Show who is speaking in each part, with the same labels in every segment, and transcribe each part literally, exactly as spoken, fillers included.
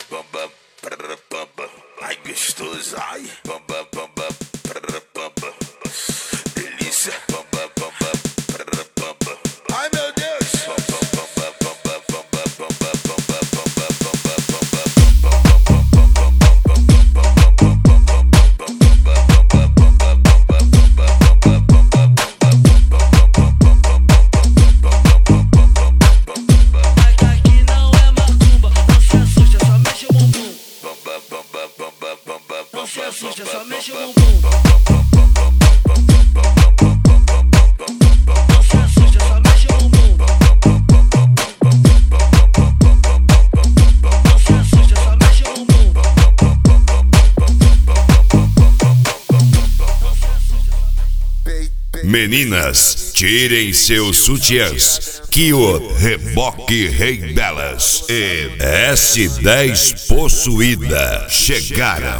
Speaker 1: bamba, prr, bamba. Ai gostoso, ai, bamba, bamba, prr, bamba. Delícia, bamba, bamba, prr, bamba. Ai meu Deus, bamba, bamba, bamba, bamba, bamba, bamba, bamba,
Speaker 2: Não se assusta, só mexe o bumbum. Não se assusta, só mexe o bumbum. Não se assusta, só mexe o bumbum.
Speaker 3: Meninas, tirem seus sutiãs, que o Reboque Rei Belas e S dez Possuída chegaram.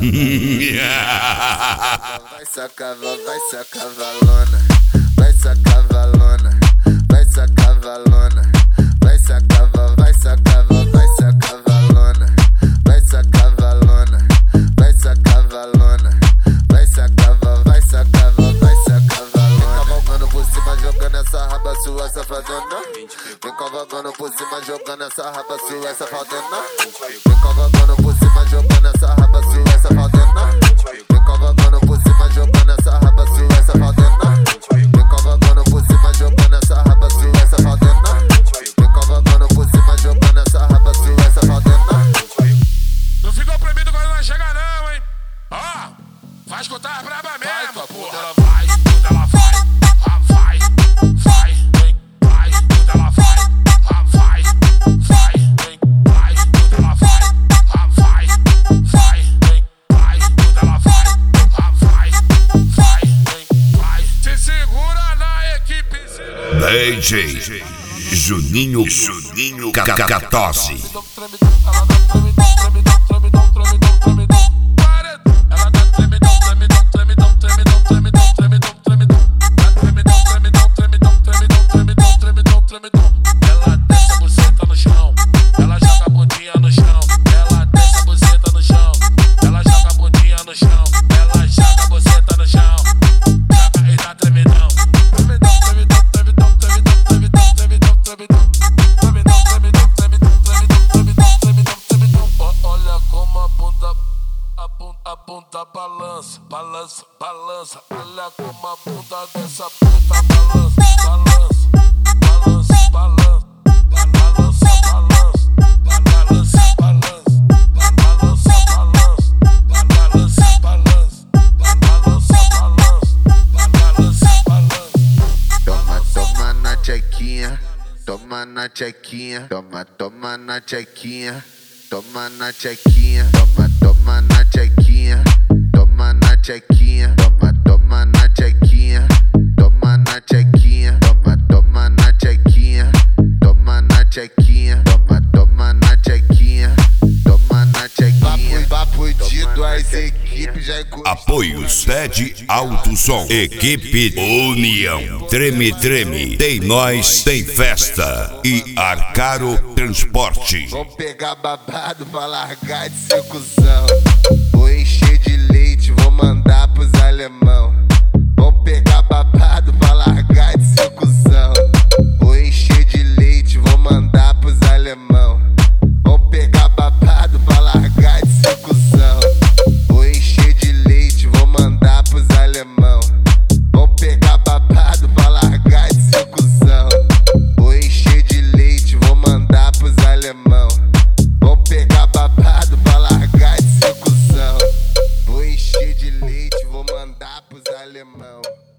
Speaker 4: Vai sacar, vai sacar valona, vai sacar valona, vai sacar valona, vai sacar, vai sacar, vai sacar valona, vai sacar valona, vai sacar valona, vai sacar, vai sacar, vai sacar valona. Vem cavalgando por cima, jogando essa raba sua safadona. Vem cavalgando por cima, jogando essa raba sua safadona. Vem cavalgando por cima, jogando essa raba sua safadona. Vem cavalgando por cima, jogando essa raba sua safadona. Vem cavalgando por cima, jogando essa raba sua safadona. Vem cavalgando por cima, jogando essa raba sua safadona.
Speaker 5: Não fica oprimido quando não chega não, hein? Ó, vai escutar a braba mesmo, porra. Ela vai, tudo ela vai, ah, vai, vai, vem, vai, tudo ela vai, ah, vai, vai, vem, vai, tudo ela vai, ah, vai, vai, vem, vai, tudo ela vai, ah, vai, vai, vem, vai. Se segura na equipe, segura.
Speaker 3: D J Juninho Juninho Cacatosse.
Speaker 5: Ela desce a buceta no chão, ela joga a bundinha no chão. Ela desce a buceta no chão, ela joga a bundinha no chão. Ela joga a buceta no chão, joga e dá tremidão. Tremidão, tremidão, tremidão, tremidão, tremidão, tremidão, tremidão. Tremidão, tremidão, tremidão, tremidão, tremidão, tremidão, tremidão. Olha como a bunda, a bunda, a bunda balança, balança, balança. Olha como a bunda dessa puta balança, balança. Balança, balança, balança, balança, balança, balança, balança, balança, balança, balança, balança, balança.
Speaker 4: Toma, toma na tchequinha, toma na tchequinha, toma, toma na tchequinha, toma na tchequinha, toma, toma na tchequinha, toma na tchequinha, toma, toma na tchequinha, toma na tchequinha, toma, toma na tchequinha, toma na tchequinha, toma, toma na tchequinha, toma na tchequinha. Papo de duas equipes já encosta.
Speaker 3: Apoio Sede Alto Som. Equipe União. Treme Treme. Tem Nós, Tem Festa. E Arcaro Transporte.
Speaker 4: Vou pegar babado pra largar de ser cuzão. Vou encher de leite, vou mandar pros alemão. Vou pegar babado pra largar de ser cuzão. Vou encher de leite, vou mandar pros alemão. Vou pegar babado pra largar de ser cuzão. Vou encher de leite, vou mandar pros alemão. Vou pegar babado pra largar de ser cuzão. Vou encher de leite, vou mandar pros alemão. Vou pegar babado pra largar de ser cuzão. Vou encher de leite, vou mandar pros alemão.